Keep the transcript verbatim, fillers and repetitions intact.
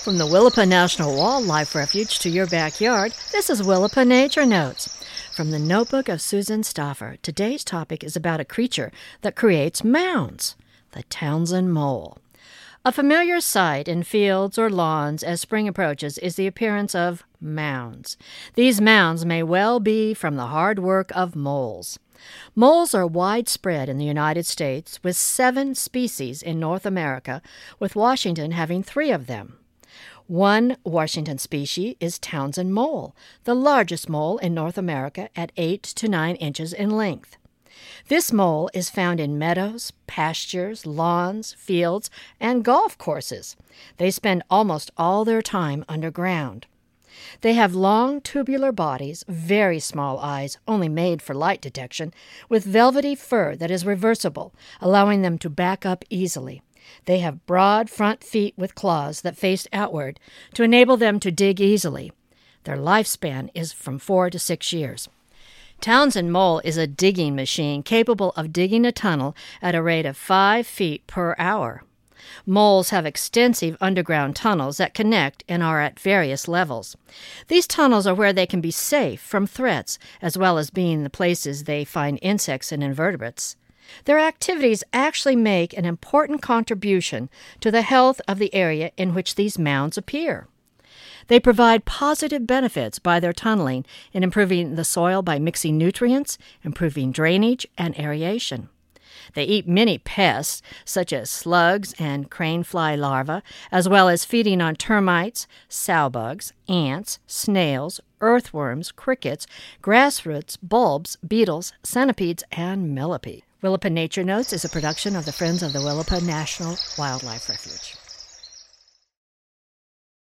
From the Willapa National Wildlife Refuge to your backyard, this is Willapa Nature Notes. From the notebook of Susan Stauffer, today's topic is about a creature that creates mounds, the Townsend mole. A familiar sight in fields or lawns as spring approaches is the appearance of mounds. These mounds may well be from the hard work of moles. Moles are widespread in the United States, with seven species in North America, with Washington having three of them. One Washington species is Townsend mole, the largest mole in North America at eight to nine inches in length. This mole is found in meadows, pastures, lawns, fields, and golf courses. They spend almost all their time underground. They have long tubular bodies, very small eyes, only made for light detection, with velvety fur that is reversible, allowing them to back up easily. They have broad front feet with claws that face outward to enable them to dig easily. Their lifespan is from four to six years. Townsend mole is a digging machine capable of digging a tunnel at a rate of five feet per hour. Moles have extensive underground tunnels that connect and are at various levels. These tunnels are where they can be safe from threats, as well as being the places they find insects and invertebrates. Their activities actually make an important contribution to the health of the area in which these mounds appear. They provide positive benefits by their tunneling in improving the soil by mixing nutrients, improving drainage, and aeration. They eat many pests, such as slugs and crane fly larvae, as well as feeding on termites, sowbugs, ants, snails, earthworms, crickets, grass roots, bulbs, beetles, centipedes, and millipedes. Willapa Nature Notes is a production of the Friends of the Willapa National Wildlife Refuge.